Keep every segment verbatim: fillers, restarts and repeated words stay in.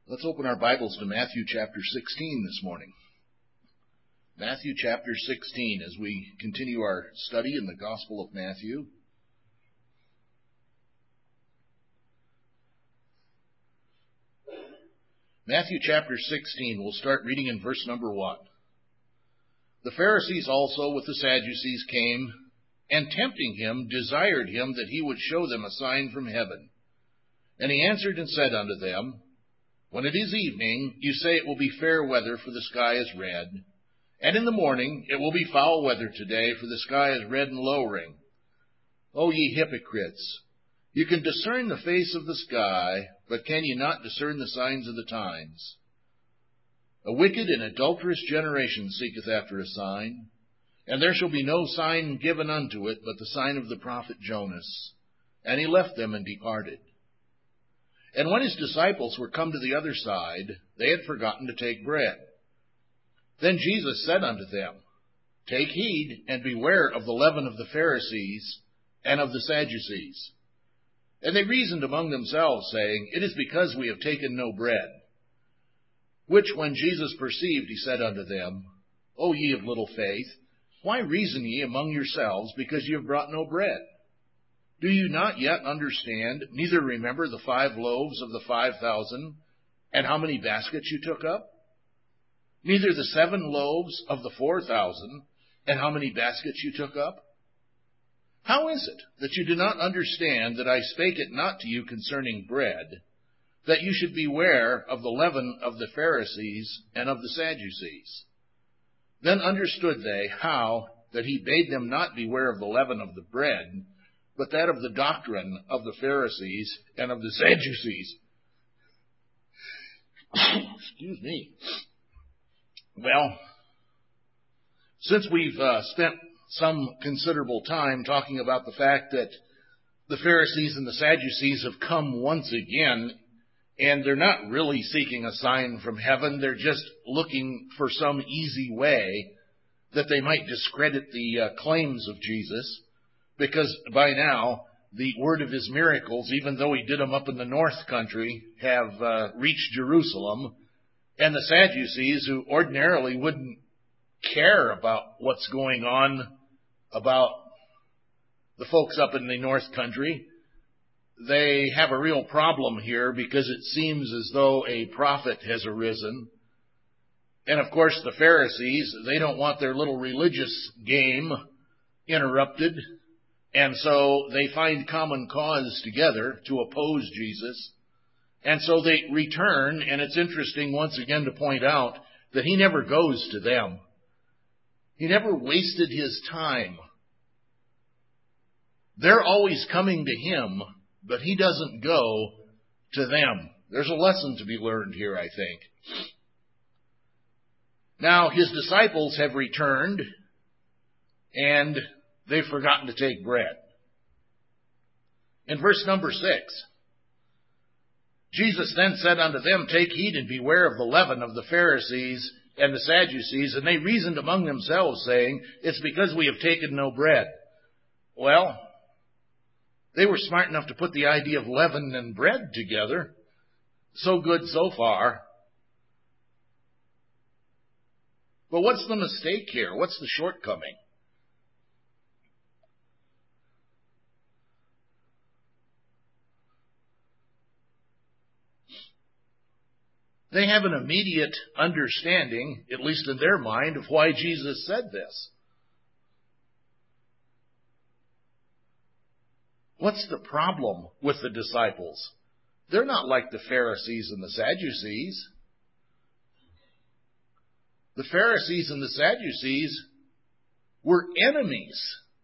Let's open our Bibles to Matthew chapter sixteen this morning. Matthew chapter sixteen, as we continue our study in the Gospel of Matthew. Matthew chapter sixteen, we'll start reading in verse number one. The Pharisees also with the Sadducees came, and tempting him, desired him that he would show them a sign from heaven. And he answered and said unto them, When it is evening, you say it will be fair weather, for the sky is red. And in the morning, it will be foul weather today, for the sky is red and lowering. O ye hypocrites! You can discern the face of the sky, but can ye not discern the signs of the times? A wicked and adulterous generation seeketh after a sign, and there shall be no sign given unto it but the sign of the prophet Jonas. And he left them and departed. And when his disciples were come to the other side, they had forgotten to take bread. Then Jesus said unto them, Take heed, and beware of the leaven of the Pharisees and of the Sadducees. And they reasoned among themselves, saying, It is because we have taken no bread. Which when Jesus perceived, he said unto them, O ye of little faith, why reason ye among yourselves, because ye have brought no bread? Do you not yet understand, neither remember the five loaves of the five thousand, and how many baskets you took up? Neither the seven loaves of the four thousand, and how many baskets you took up? How is it that you do not understand that I spake it not to you concerning bread, that you should beware of the leaven of the Pharisees and of the Sadducees? Then understood they how that he bade them not beware of the leaven of the bread, but that of the doctrine of the Pharisees and of the Sadducees. Excuse me. Well, since we've uh, spent some considerable time talking about the fact that the Pharisees and the Sadducees have come once again, and they're not really seeking a sign from heaven, they're just looking for some easy way that they might discredit the uh, claims of Jesus. Because by now, the word of his miracles, even though he did them up in the north country, have uh, reached Jerusalem. And the Sadducees, who ordinarily wouldn't care about what's going on about the folks up in the north country, they have a real problem here because it seems as though a prophet has arisen. And of course, the Pharisees, they don't want their little religious game interrupted. And so they find common cause together to oppose Jesus. And so they return, and it's interesting once again to point out that he never goes to them. He never wasted his time. They're always coming to him, but he doesn't go to them. There's a lesson to be learned here, I think. Now, his disciples have returned, and they've forgotten to take bread. In verse number six, Jesus then said unto them, Take heed and beware of the leaven of the Pharisees and the Sadducees. And they reasoned among themselves, saying, It's because we have taken no bread. Well, they were smart enough to put the idea of leaven and bread together. So good so far. But what's the mistake here? What's the shortcoming? They have an immediate understanding, at least in their mind, of why Jesus said this. What's the problem with the disciples? They're not like the Pharisees and the Sadducees. The Pharisees and the Sadducees were enemies.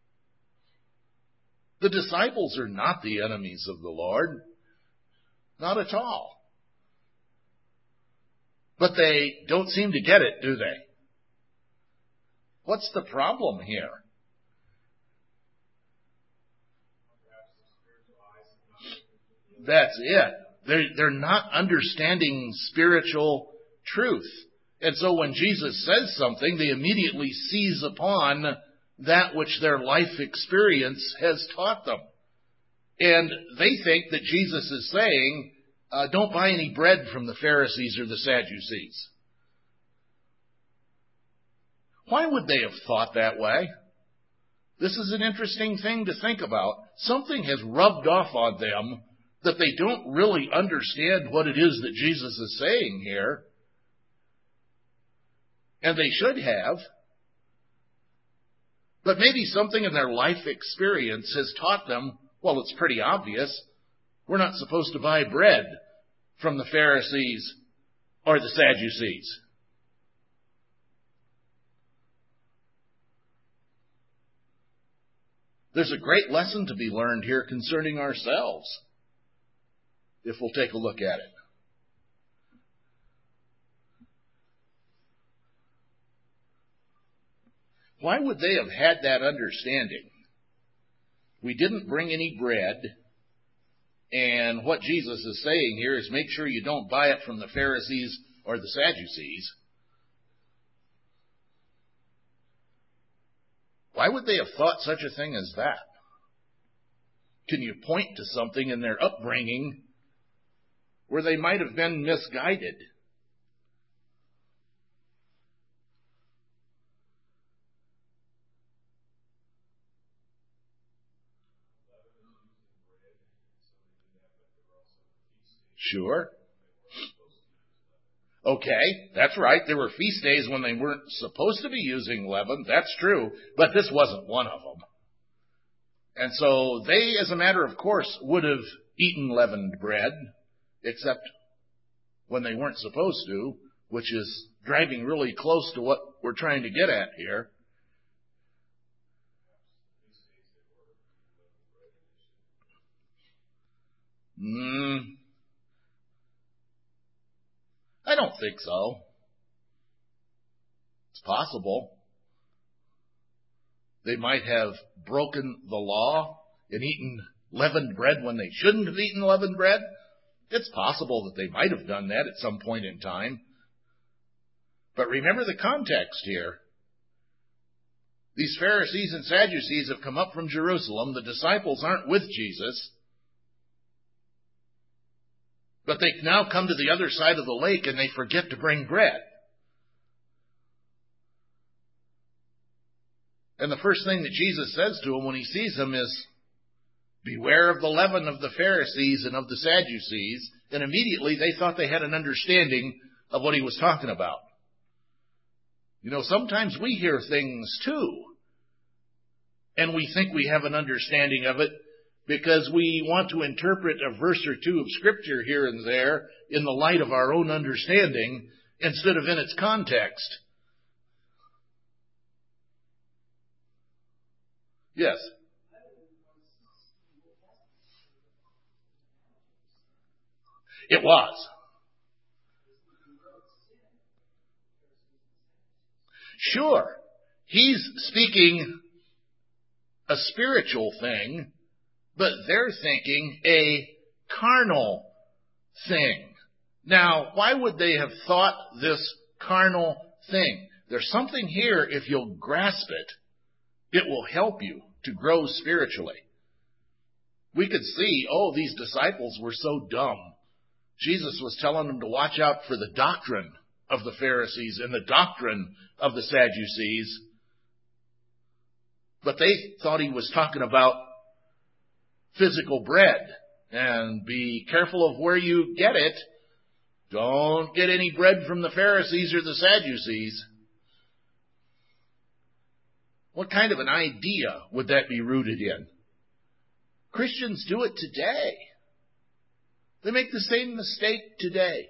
The disciples are not the enemies of the Lord. Not at all. But they don't seem to get it, do they? What's the problem here? That's it. They're, they're not understanding spiritual truth. And so when Jesus says something, they immediately seize upon that which their life experience has taught them. And they think that Jesus is saying uh, don't buy any bread from the Pharisees or the Sadducees. Why would they have thought that way? This is an interesting thing to think about. Something has rubbed off on them that they don't really understand what it is that Jesus is saying here. And they should have. But maybe something in their life experience has taught them, well, it's pretty obvious, we're not supposed to buy bread from the Pharisees or the Sadducees. There's a great lesson to be learned here concerning ourselves, if we'll take a look at it. Why would they have had that understanding? We didn't bring any bread, and what Jesus is saying here is make sure you don't buy it from the Pharisees or the Sadducees. Why would they have thought such a thing as that? Can you point to something in their upbringing where they might have been misguided? Sure. Okay, that's right. There were feast days when they weren't supposed to be using leaven. That's true. But this wasn't one of them. And so they, as a matter of course, would have eaten leavened bread, except when they weren't supposed to, which is driving really close to what we're trying to get at here. Hmm. I don't think so. It's possible. They might have broken the law and eaten leavened bread when they shouldn't have eaten leavened bread. It's possible that they might have done that at some point in time. But remember the context here. These Pharisees and Sadducees have come up from Jerusalem. The disciples aren't with Jesus. But they now come to the other side of the lake and they forget to bring bread. And the first thing that Jesus says to them when he sees them is, beware of the leaven of the Pharisees and of the Sadducees. And immediately they thought they had an understanding of what he was talking about. You know, sometimes we hear things too, and we think we have an understanding of it because we want to interpret a verse or two of Scripture here and there in the light of our own understanding instead of in its context. Yes. It was. Sure. He's speaking a spiritual thing, but they're thinking a carnal thing. Now, why would they have thought this carnal thing? There's something here, if you'll grasp it, it will help you to grow spiritually. We could see, oh, these disciples were so dumb. Jesus was telling them to watch out for the doctrine of the Pharisees and the doctrine of the Sadducees. But they thought he was talking about physical bread. And be careful of where you get it. Don't get any bread from the Pharisees or the Sadducees. What kind of an idea would that be rooted in? Christians do it today. They make the same mistake today.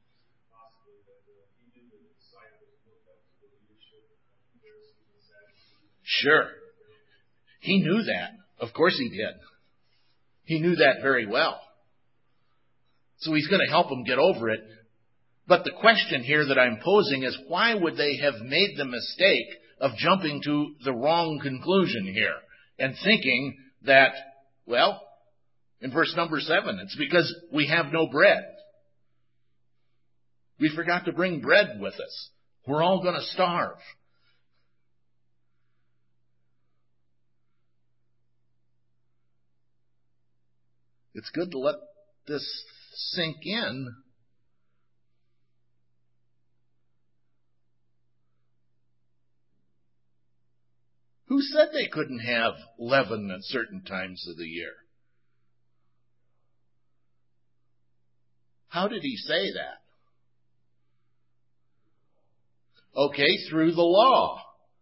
Sure. He knew that. Of course he did. He knew that very well. So he's going to help them get over it. But the question here that I'm posing is, why would they have made the mistake of jumping to the wrong conclusion here and thinking that, well, in verse number seven, it's because we have no bread. We forgot to bring bread with us. We're all going to starve. It's good to let this sink in. Who said they couldn't have leaven at certain times of the year? How did he say that? Okay, through the law.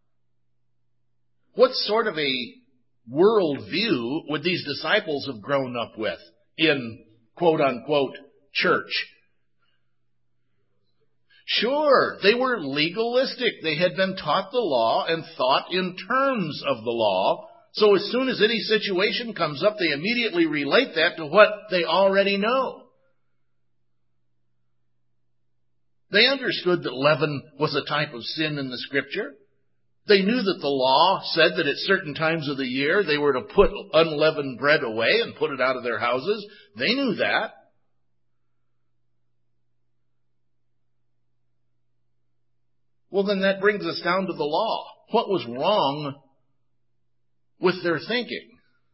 What sort of a worldview would these disciples have grown up with in quote-unquote church? Sure, they were legalistic. They had been taught the law and thought in terms of the law. So as soon as any situation comes up, they immediately relate that to what they already know. They understood that leaven was a type of sin in the Scripture. They knew that the law said that at certain times of the year they were to put unleavened bread away and put it out of their houses. They knew that. Well, then that brings us down to the law. What was wrong with their thinking?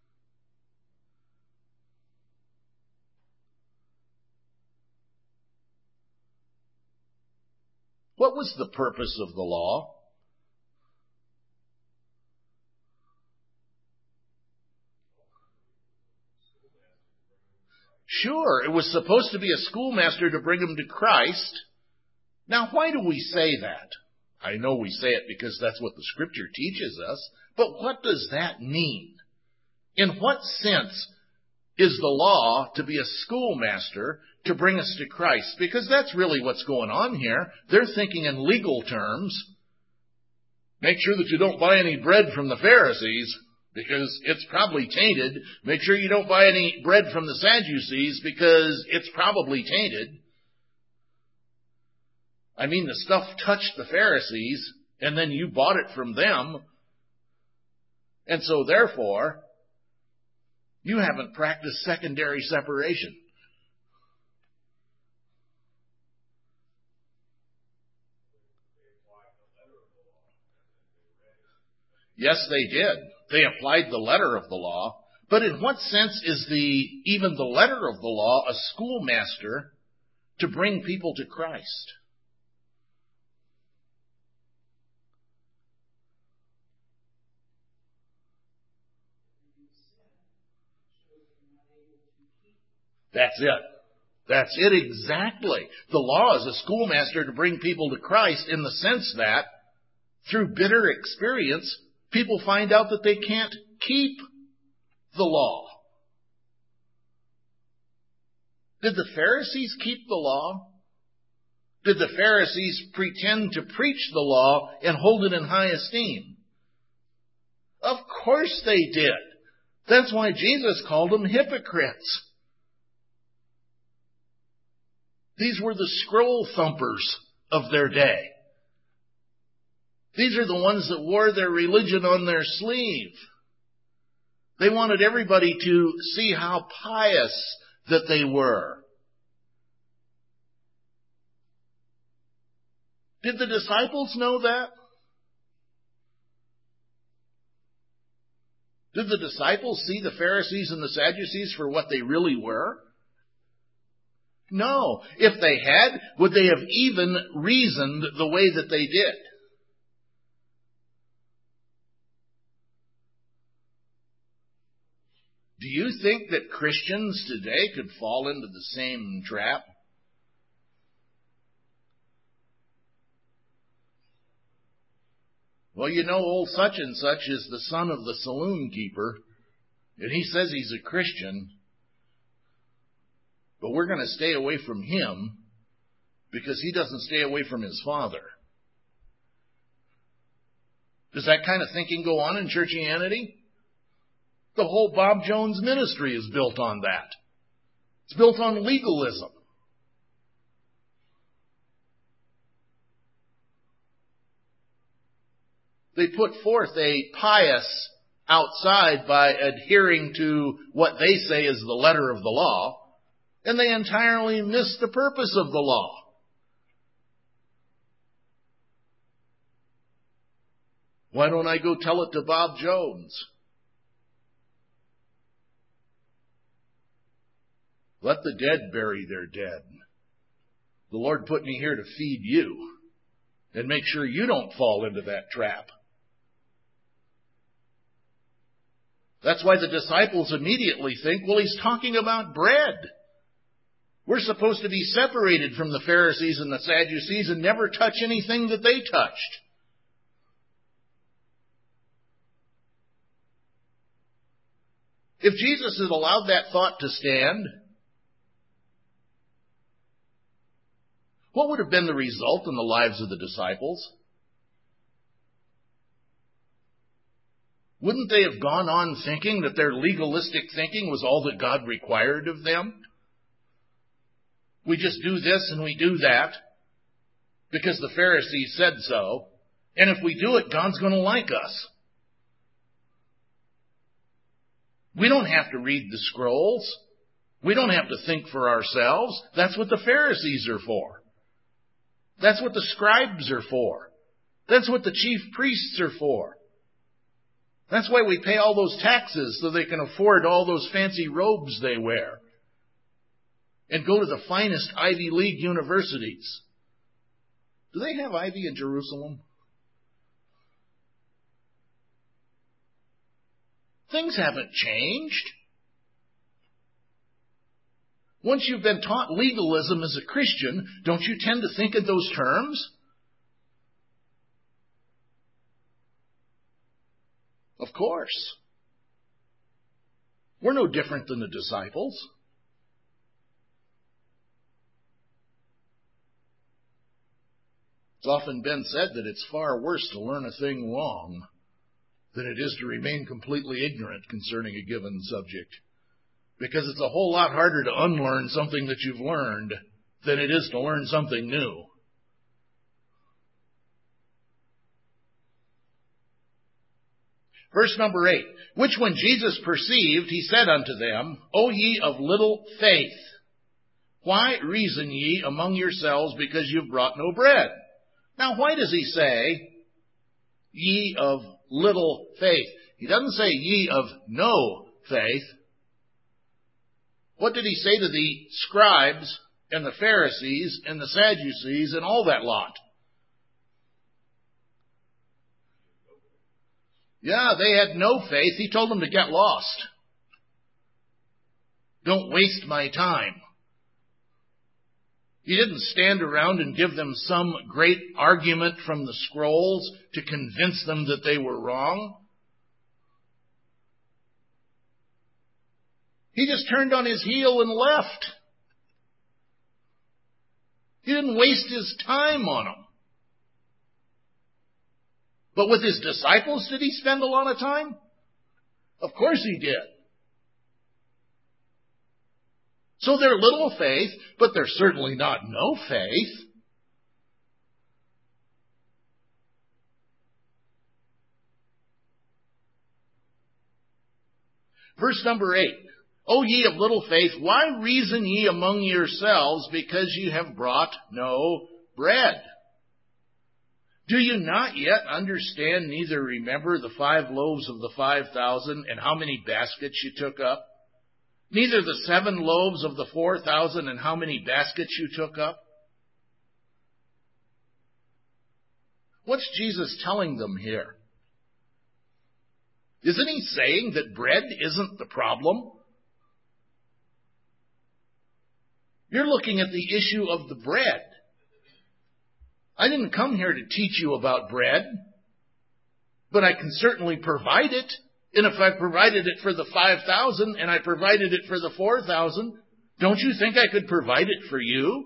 What was the purpose of the law? Sure, it was supposed to be a schoolmaster to bring them to Christ. Now, why do we say that? I know we say it because that's what the Scripture teaches us, but what does that mean? In what sense is the law to be a schoolmaster to bring us to Christ? Because that's really what's going on here. They're thinking in legal terms. Make sure that you don't buy any bread from the Pharisees, because it's probably tainted. Make sure you don't buy any bread from the Sadducees, because it's probably tainted. I mean, the stuff touched the Pharisees, and then you bought it from them. And so, therefore, you haven't practiced secondary separation. Yes, they did. They applied the letter of the law. But in what sense is the even the letter of the law a schoolmaster to bring people to Christ? That's it. That's it exactly. The law is a schoolmaster to bring people to Christ in the sense that through bitter experience, people find out that they can't keep the law. Did the Pharisees keep the law? Did the Pharisees pretend to preach the law and hold it in high esteem? Of course they did. That's why Jesus called them hypocrites. These were the scroll thumpers of their day. These are the ones that wore their religion on their sleeve. They wanted everybody to see how pious that they were. Did the disciples know that? Did the disciples see the Pharisees and the Sadducees for what they really were? No. If they had, would they have even reasoned the way that they did? Do you think that Christians today could fall into the same trap? Well, you know, old such and such is the son of the saloon keeper, and he says he's a Christian, but we're going to stay away from him because he doesn't stay away from his father. Does that kind of thinking go on in churchianity? The whole Bob Jones ministry is built on that. It's built on legalism. They put forth a pious outside by adhering to what they say is the letter of the law, and they entirely miss the purpose of the law. Why don't I go tell it to Bob Jones? Let the dead bury their dead. The Lord put me here to feed you and make sure you don't fall into that trap. That's why the disciples immediately think, well, he's talking about bread. We're supposed to be separated from the Pharisees and the Sadducees and never touch anything that they touched. If Jesus had allowed that thought to stand, what would have been the result in the lives of the disciples? Wouldn't they have gone on thinking that their legalistic thinking was all that God required of them? We just do this and we do that because the Pharisees said so. And if we do it, God's going to like us. We don't have to read the scrolls. We don't have to think for ourselves. That's what the Pharisees are for. That's what the scribes are for. That's what the chief priests are for. That's why we pay all those taxes so they can afford all those fancy robes they wear and go to the finest Ivy League universities. Do they have Ivy in Jerusalem? Things haven't changed. Once you've been taught legalism as a Christian, don't you tend to think in those terms? Of course. We're no different than the disciples. It's often been said that it's far worse to learn a thing wrong than it is to remain completely ignorant concerning a given subject. Because it's a whole lot harder to unlearn something that you've learned than it is to learn something new. Verse number eight, which when Jesus perceived, he said unto them, O ye of little faith, why reason ye among yourselves because you've brought no bread? Now why does he say, ye of little faith? He doesn't say ye of no faith. What did he say to the scribes and the Pharisees and the Sadducees and all that lot? Yeah, they had no faith. He told them to get lost. Don't waste my time. He didn't stand around and give them some great argument from the scrolls to convince them that they were wrong. He just turned on his heel and left. He didn't waste his time on them. But with his disciples, did he spend a lot of time? Of course he did. So they're little faith, but they're certainly not no faith. Verse number eight. O ye of little faith, why reason ye among yourselves because ye have brought no bread? Do you not yet understand, neither remember the five loaves of the five thousand and how many baskets you took up? Neither the seven loaves of the four thousand and how many baskets you took up? What's Jesus telling them here? Isn't he saying that bread isn't the problem? You're looking at the issue of the bread. I didn't come here to teach you about bread, but I can certainly provide it. And if I provided it for the five thousand and I provided it for the four thousand, don't you think I could provide it for you?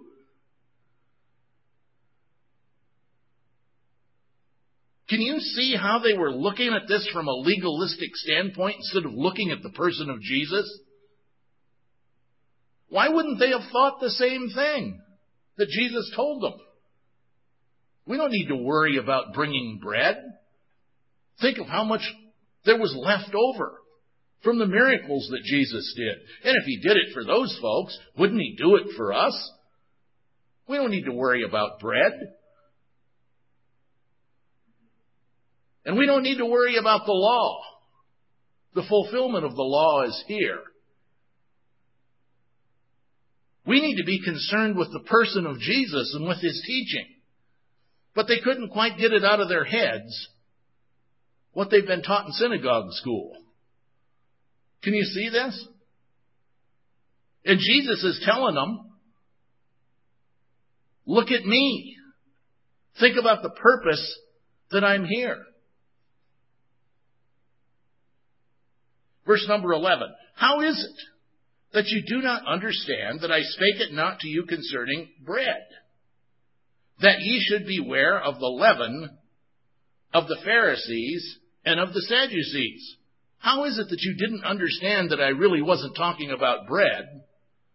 Can you see how they were looking at this from a legalistic standpoint instead of looking at the person of Jesus? Why wouldn't they have thought the same thing that Jesus told them? We don't need to worry about bringing bread. Think of how much there was left over from the miracles that Jesus did. And if he did it for those folks, wouldn't he do it for us? We don't need to worry about bread. And we don't need to worry about the law. The fulfillment of the law is here. We need to be concerned with the person of Jesus and with his teaching. But they couldn't quite get it out of their heads what they've been taught in synagogue school. Can you see this? And Jesus is telling them, look at me. Think about the purpose that I'm here. Verse number eleven. How is it that you do not understand that I spake it not to you concerning bread, that ye should beware of the leaven of the Pharisees and of the Sadducees? How is it that you didn't understand that I really wasn't talking about bread?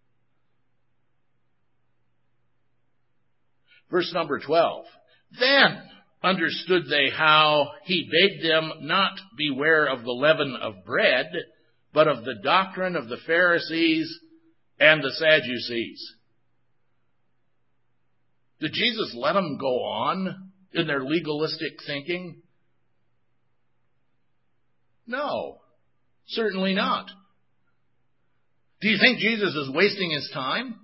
Verse number twelve. Then understood they how he bade them not beware of the leaven of bread, but of the doctrine of the Pharisees and the Sadducees. Did Jesus let them go on in their legalistic thinking? No, certainly not. Do you think Jesus is wasting his time?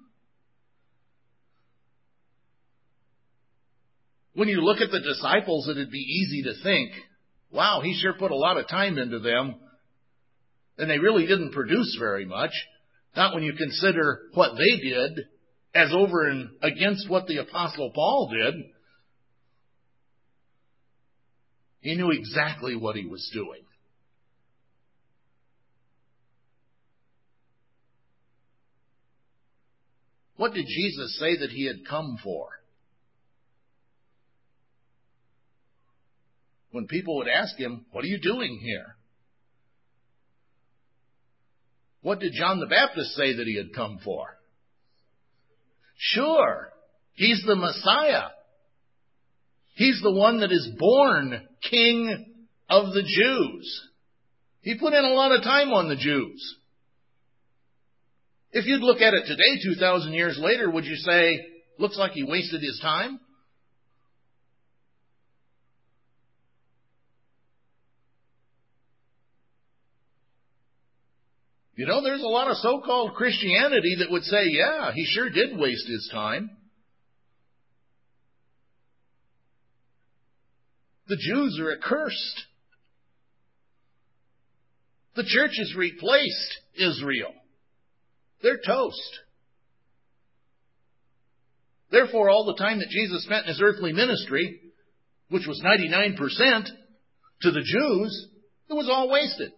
When you look at the disciples, it'd be easy to think, wow, he sure put a lot of time into them, and they really didn't produce very much. Not when you consider what they did as over and against what the Apostle Paul did. He knew exactly what he was doing. What did Jesus say that he had come for? When people would ask him, what are you doing here? What did John the Baptist say that he had come for? Sure, he's the Messiah. He's the one that is born King of the Jews. He put in a lot of time on the Jews. If you'd look at it today, two thousand years later, would you say, looks like he wasted his time? You know, there's a lot of so-called Christianity that would say, yeah, he sure did waste his time. The Jews are accursed. The church has replaced Israel. They're toast. Therefore, all the time that Jesus spent in his earthly ministry, which was ninety-nine percent to the Jews, it was all wasted.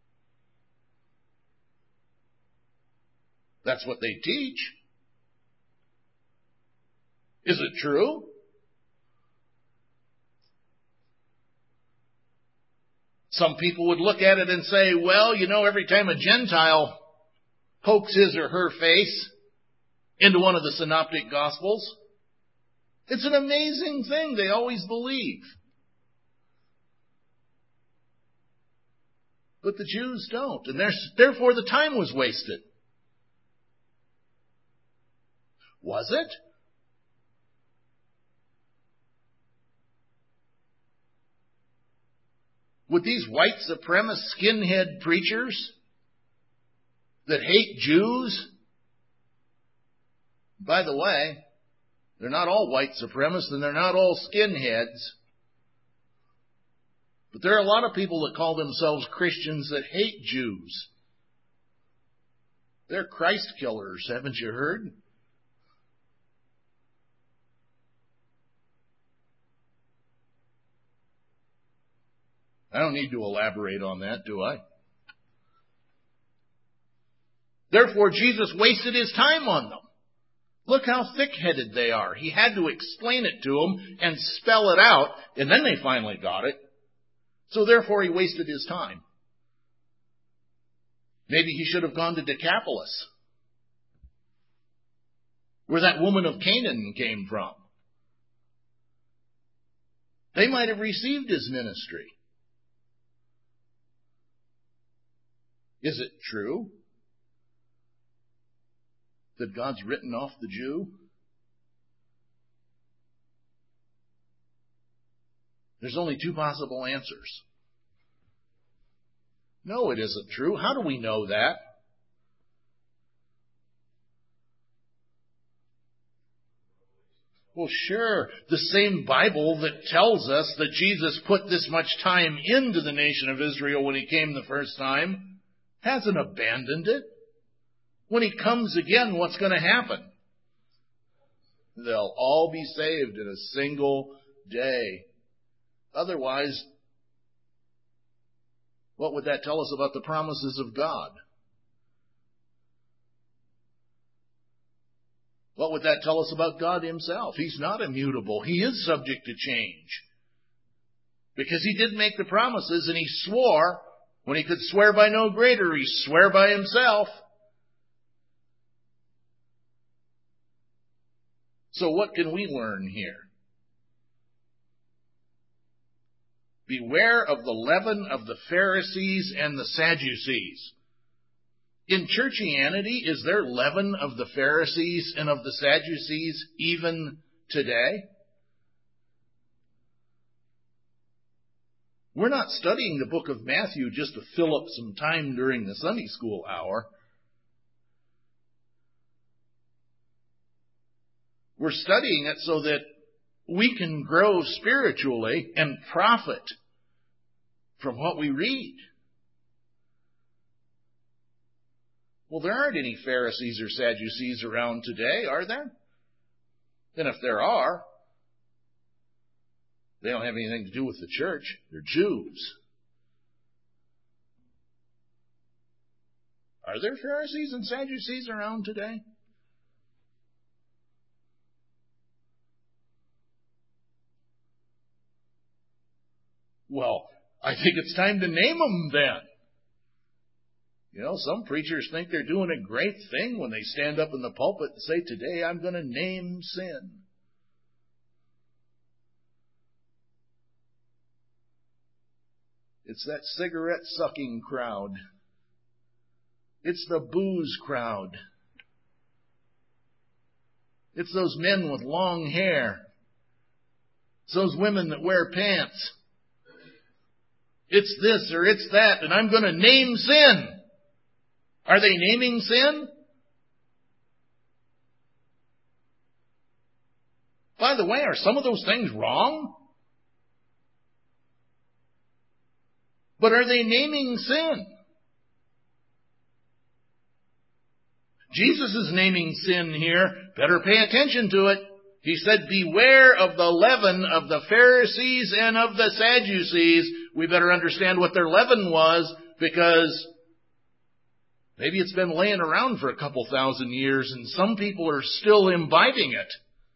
That's what they teach. Is it true? Some people would look at it and say, well, you know, every time a Gentile pokes his or her face into one of the synoptic gospels, it's an amazing thing they always believe. But the Jews don't, and therefore the time was wasted. Was it? Would these white supremacist skinhead preachers that hate Jews, by the way, they're not all white supremacists and they're not all skinheads, but there are a lot of people that call themselves Christians that hate Jews. They're Christ killers, haven't you heard? I don't need to elaborate on that, do I? Therefore, Jesus wasted his time on them. Look how thick-headed they are. He had to explain it to them and spell it out, and then they finally got it. So therefore, he wasted his time. Maybe he should have gone to Decapolis, where that woman of Canaan came from. They might have received his ministry. Is it true that God's written off the Jew? There's only two possible answers. No, it isn't true. How do we know that? Well, sure, the same Bible that tells us that Jesus put this much time into the nation of Israel when he came the first time hasn't abandoned it. When he comes again, what's going to happen? They'll all be saved in a single day. Otherwise, what would that tell us about the promises of God? What would that tell us about God himself? He's not immutable. He is subject to change. Because he did make the promises, and he swore, when he could swear by no greater, he swore by himself. So what can we learn here? Beware of the leaven of the Pharisees and the Sadducees. In churchianity, is there leaven of the Pharisees and of the Sadducees even today? We're not studying the book of Matthew just to fill up some time during the Sunday school hour. We're studying it so that we can grow spiritually and profit from what we read. Well, there aren't any Pharisees or Sadducees around today, are there? And if there are, they don't have anything to do with the church. They're Jews. Are there Pharisees and Sadducees around today? Well, I think it's time to name them then. You know, some preachers think they're doing a great thing when they stand up in the pulpit and say, today I'm going to name sin. It's that cigarette-sucking crowd. It's the booze crowd. It's those men with long hair. It's those women that wear pants. It's this or it's that, and I'm going to name sin. Are they naming sin? By the way, are some of those things wrong? But are they naming sin? Jesus is naming sin here. Better pay attention to it. He said, beware of the leaven of the Pharisees and of the Sadducees. We better understand what their leaven was, because maybe it's been laying around for a couple thousand years and some people are still imbibing it.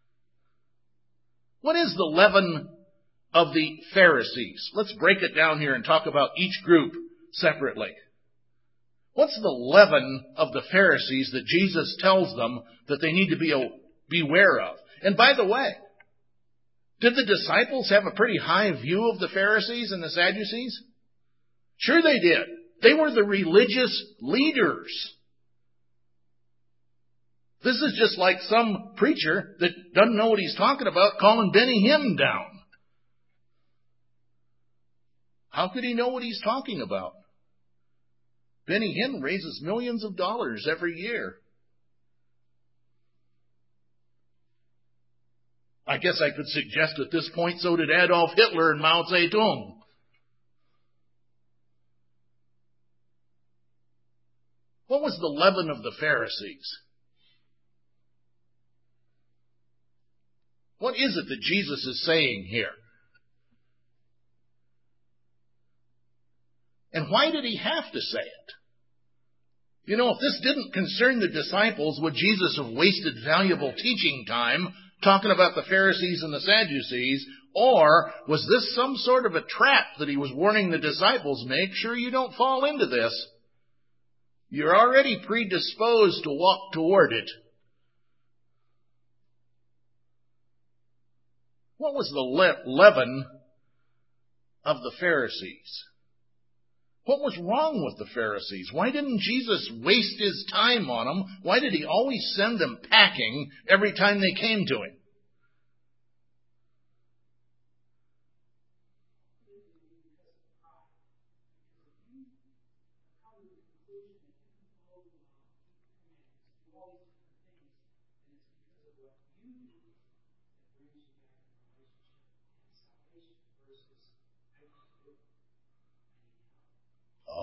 What is the leaven of the Pharisees? Let's break it down here and talk about each group separately. What's the leaven of the Pharisees that Jesus tells them that they need to be beware of? And by the way, did the disciples have a pretty high view of the Pharisees and the Sadducees? Sure they did. They were the religious leaders. This is just like some preacher that doesn't know what he's talking about calling Benny Hinn down. How could he know what he's talking about? Benny Hinn raises millions of dollars every year. I guess I could suggest at this point, so did Adolf Hitler and Mao Zedong. What was the leaven of the Pharisees? What is it that Jesus is saying here? And why did he have to say it? You know, if this didn't concern the disciples, would Jesus have wasted valuable teaching time talking about the Pharisees and the Sadducees? Or was this some sort of a trap that he was warning the disciples, make sure you don't fall into this? You're already predisposed to walk toward it. What was the le- leaven of the Pharisees? What was wrong with the Pharisees? Why didn't Jesus waste his time on them? Why did he always send them packing every time they came to him?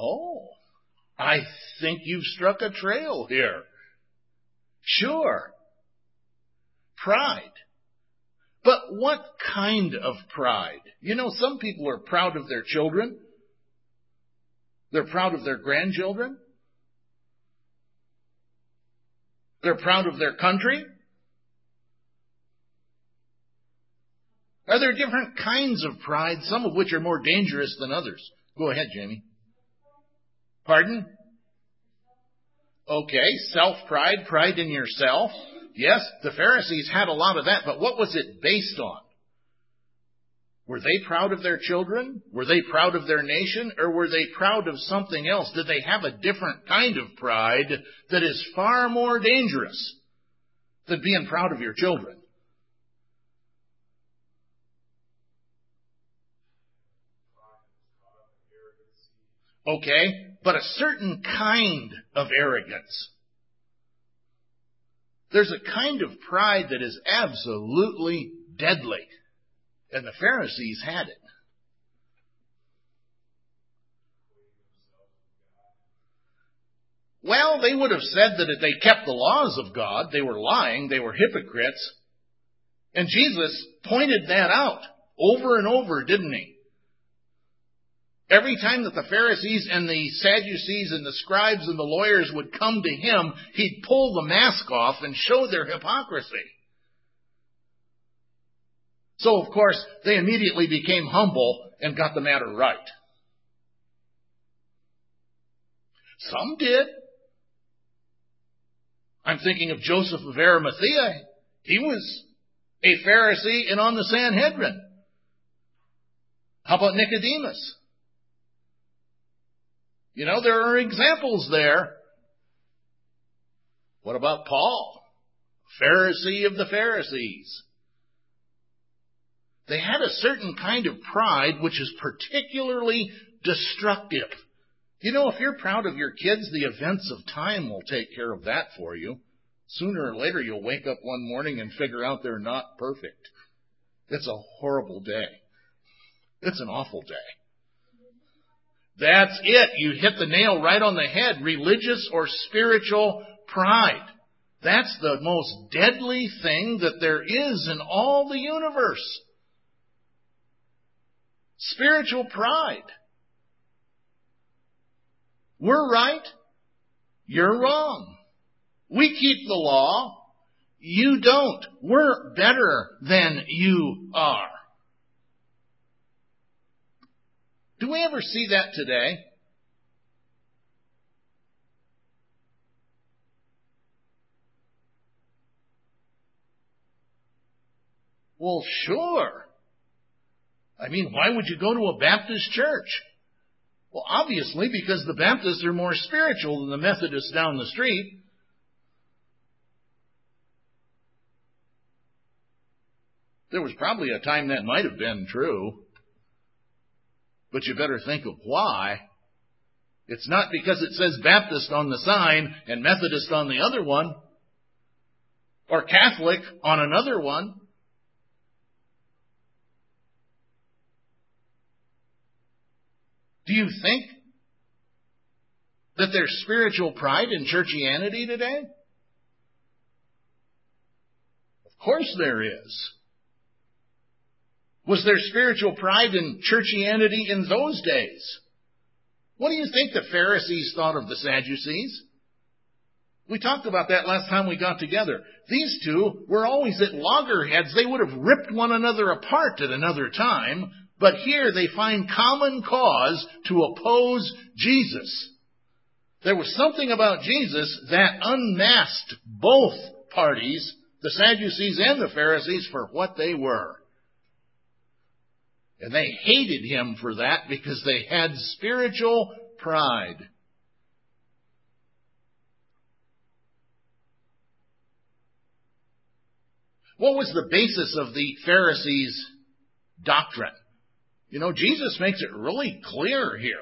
Oh, I think you've struck a trail here. Sure. Pride. But what kind of pride? You know, some people are proud of their children. They're proud of their grandchildren. They're proud of their country. Are there different kinds of pride, some of which are more dangerous than others? Go ahead, Jamie. Pardon? Okay, self-pride, pride in yourself. Yes, the Pharisees had a lot of that, but what was it based on? Were they proud of their children? Were they proud of their nation? Or were they proud of something else? Did they have a different kind of pride that is far more dangerous than being proud of your children? Okay, but a certain kind of arrogance. There's a kind of pride that is absolutely deadly. And the Pharisees had it. Well, they would have said that if they kept the laws of God, they were lying, they were hypocrites. And Jesus pointed that out over and over, didn't he? Every time that the Pharisees and the Sadducees and the scribes and the lawyers would come to him, he'd pull the mask off and show their hypocrisy. So, of course, they immediately became humble and got the matter right. Some did. I'm thinking of Joseph of Arimathea. He was a Pharisee and on the Sanhedrin. How about Nicodemus? You know, there are examples there. What about Paul? Pharisee of the Pharisees. They had a certain kind of pride which is particularly destructive. You know, if you're proud of your kids, the events of time will take care of that for you. Sooner or later, you'll wake up one morning and figure out they're not perfect. It's a horrible day. It's an awful day. That's it. You hit the nail right on the head. Religious or spiritual pride. That's the most deadly thing that there is in all the universe. Spiritual pride. We're right. You're wrong. We keep the law. You don't. We're better than you are. Do we ever see that today? Well, sure. I mean, why would you go to a Baptist church? Well, obviously, because the Baptists are more spiritual than the Methodists down the street. There was probably a time that might have been true. But you better think of why. It's not because it says Baptist on the sign and Methodist on the other one, or Catholic on another one. Do you think that there's spiritual pride in churchianity today? Of course there is. Was there spiritual pride in churchianity in those days? What do you think the Pharisees thought of the Sadducees? We talked about that last time we got together. These two were always at loggerheads. They would have ripped one another apart at another time, but here they find common cause to oppose Jesus. There was something about Jesus that unmasked both parties, the Sadducees and the Pharisees, for what they were. And they hated him for that because they had spiritual pride. What was the basis of the Pharisees' doctrine? You know, Jesus makes it really clear here.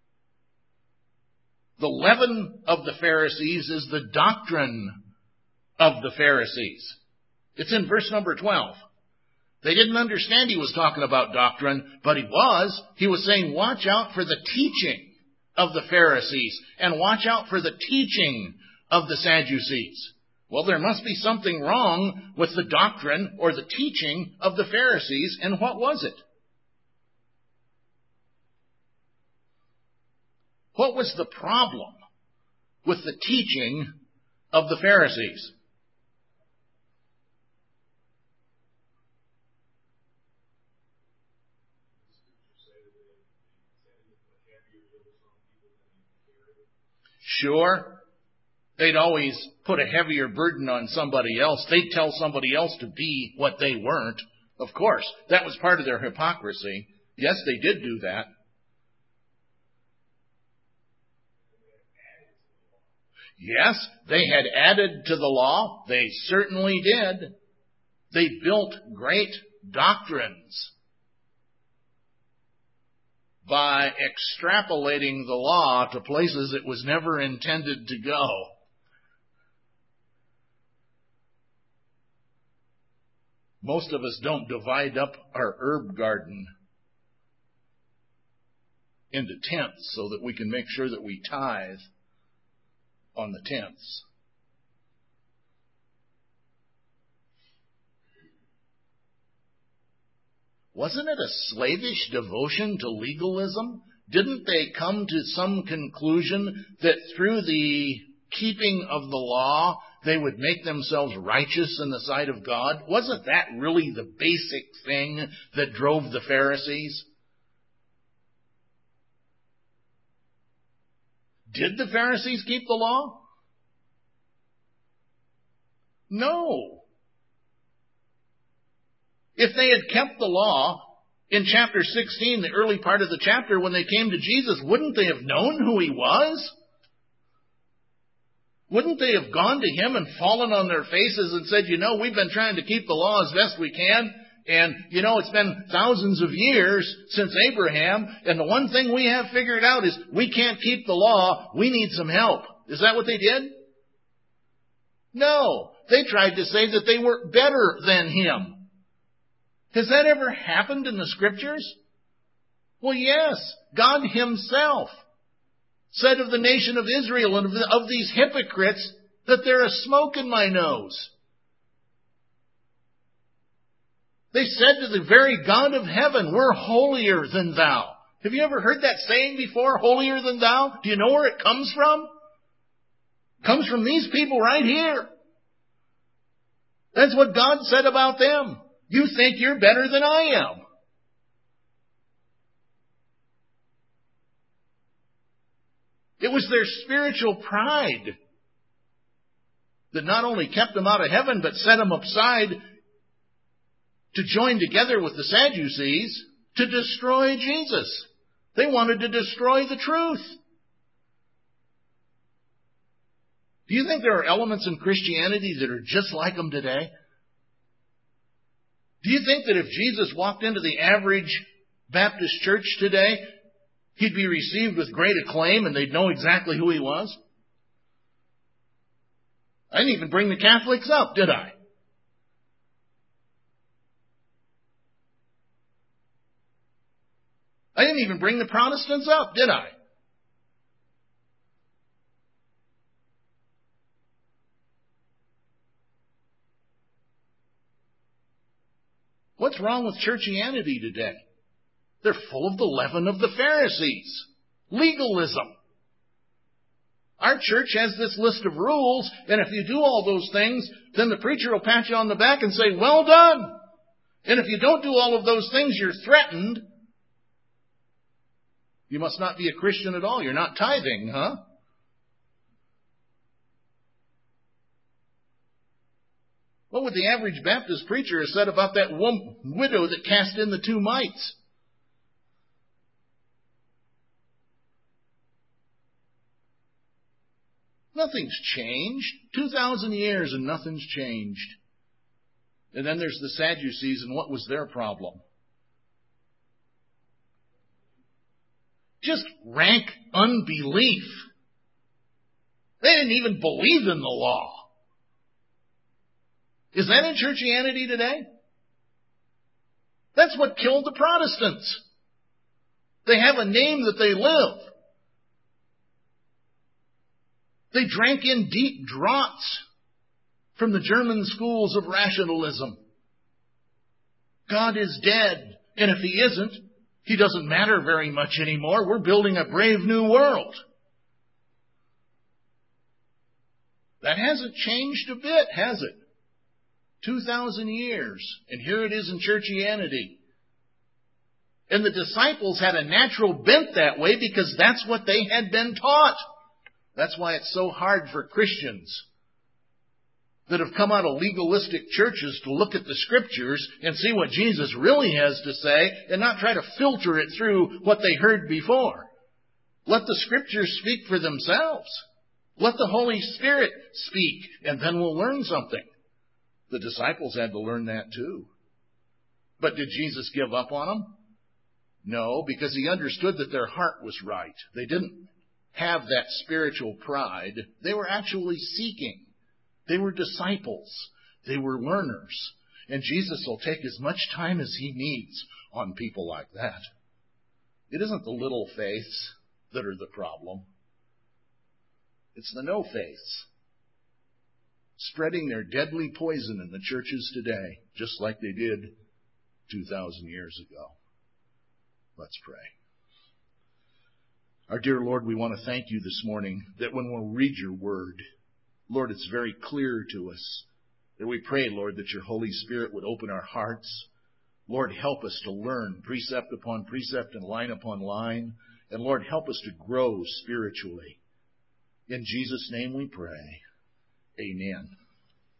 The leaven of the Pharisees is the doctrine of the Pharisees. It's in verse number twelve. They didn't understand he was talking about doctrine, but he was. He was saying, watch out for the teaching of the Pharisees and watch out for the teaching of the Sadducees. Well, there must be something wrong with the doctrine or the teaching of the Pharisees, and what was it? What was the problem with the teaching of the Pharisees? Sure, they'd always put a heavier burden on somebody else. They'd tell somebody else to be what they weren't. Of course, that was part of their hypocrisy. Yes, they did do that. Yes, they had added to the law. They certainly did. They built great doctrines by extrapolating the law to places it was never intended to go. Most of us don't divide up our herb garden into tenths so that we can make sure that we tithe on the tenths. Wasn't it a slavish devotion to legalism? Didn't they come to some conclusion that through the keeping of the law, they would make themselves righteous in the sight of God? Wasn't that really the basic thing that drove the Pharisees? Did the Pharisees keep the law? No. If they had kept the law in chapter sixteen, the early part of the chapter, when they came to Jesus, wouldn't they have known who he was? Wouldn't they have gone to him and fallen on their faces and said, you know, we've been trying to keep the law as best we can, and, you know, it's been thousands of years since Abraham, and the one thing we have figured out is we can't keep the law, we need some help. Is that what they did? No. They tried to say that they were better than him. Has that ever happened in the Scriptures? Well, yes. God himself said of the nation of Israel and of these hypocrites that they're a smoke in my nose. They said to the very God of heaven, we're holier than thou. Have you ever heard that saying before, holier than thou? Do you know where it comes from? It comes from these people right here. That's what God said about them. You think you're better than I am. It was their spiritual pride that not only kept them out of heaven, but set them aside to join together with the Sadducees to destroy Jesus. They wanted to destroy the truth. Do you think there are elements in Christianity that are just like them today? Do you think that if Jesus walked into the average Baptist church today, he'd be received with great acclaim and they'd know exactly who he was? I didn't even bring the Catholics up, did I? I didn't even bring the Protestants up, did I? What's wrong with churchianity today? They're full of the leaven of the Pharisees. Legalism. Our church has this list of rules, and if you do all those things, then the preacher will pat you on the back and say, well done. And if you don't do all of those things, you're threatened. You must not be a Christian at all. You're not tithing, huh? What would the average Baptist preacher have said about that woman, widow that cast in the two mites? Nothing's changed. Two thousand years and nothing's changed. And then there's the Sadducees, and what was their problem? Just rank unbelief. They didn't even believe in the law. Is that in churchianity today? That's what killed the Protestants. They have a name that they live. They drank in deep draughts from the German schools of rationalism. God is dead, and if He isn't, He doesn't matter very much anymore. We're building a brave new world. That hasn't changed a bit, has it? Two thousand years, and here it is in churchianity. And the disciples had a natural bent that way because that's what they had been taught. That's why it's so hard for Christians that have come out of legalistic churches to look at the Scriptures and see what Jesus really has to say and not try to filter it through what they heard before. Let the Scriptures speak for themselves. Let the Holy Spirit speak, and then we'll learn something. The disciples had to learn that too. But did Jesus give up on them? No, because He understood that their heart was right. They didn't have that spiritual pride. They were actually seeking. They were disciples. They were learners. And Jesus will take as much time as He needs on people like that. It isn't the little faiths that are the problem. It's the no faiths spreading their deadly poison in the churches today, just like they did two thousand years ago. Let's pray. Our dear Lord, we want to thank You this morning that when we read Your Word, Lord, it's very clear to us. That we pray, Lord, that Your Holy Spirit would open our hearts. Lord, help us to learn precept upon precept and line upon line. And Lord, help us to grow spiritually. In Jesus' name we pray. Amen.